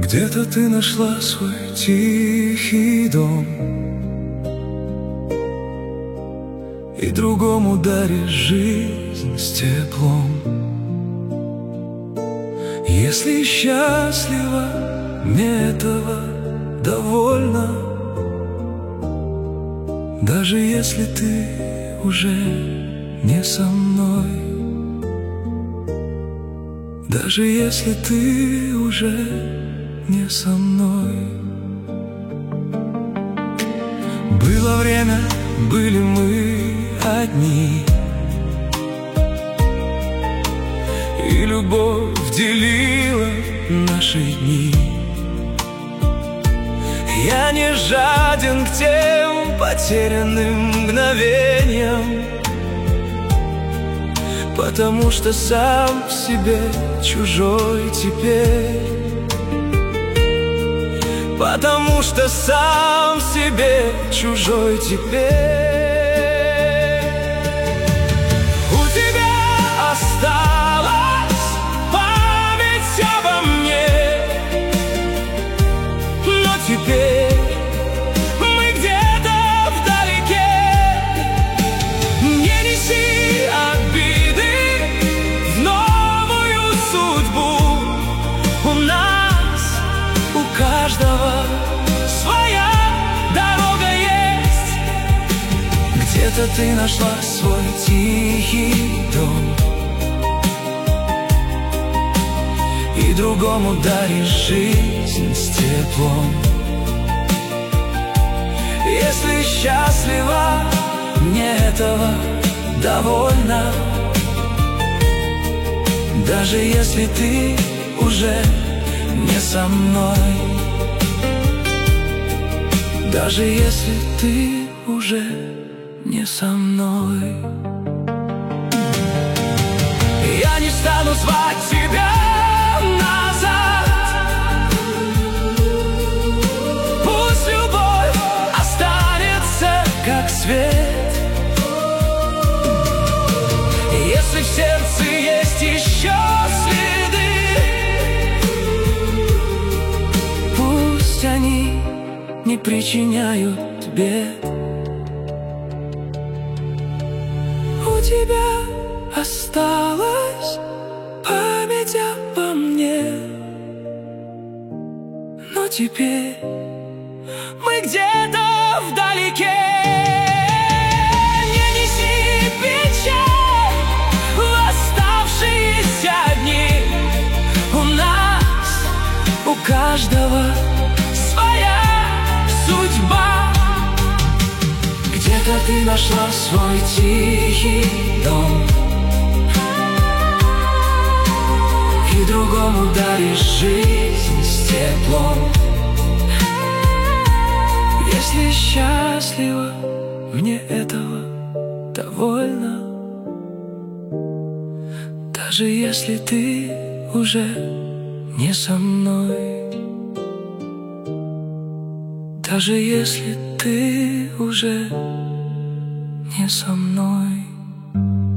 Где-то ты нашла свой тихий дом и другому даришь жизнь с теплом. Если счастлива, мне этого довольно, даже если ты уже не со мной, даже если ты уже не со мной. Было время, были мы одни, и любовь делила наши дни. Я не жаден к тем потерянным мгновениям, потому что сам себе чужой теперь, потому что сам себе чужой теперь. У тебя осталась память обо мне, но теперь мы где-то вдалеке. Не неси обиды в новую судьбу. У нас, у каждого своя дорога есть. Где-то ты нашла свой тихий дом и другому даришь жизнь с теплом. Если счастлива, мне этого довольно, даже если ты уже не со мной, даже если ты уже не со мной. Я не стану звать тебя назад, пусть любовь останется как свет. Если в сердце есть еще следы, пусть они не причиняют бед. У тебя осталась память обо мне, но теперь мы где-то вдалеке. Не неси печаль в оставшиеся дни. У нас, у каждого своя судьба. Где-то ты нашла свой тихий дом и другому даришь жизнь с теплом. Если счастлива, мне этого довольно, даже если ты уже не со мной, даже если ты уже не со мной.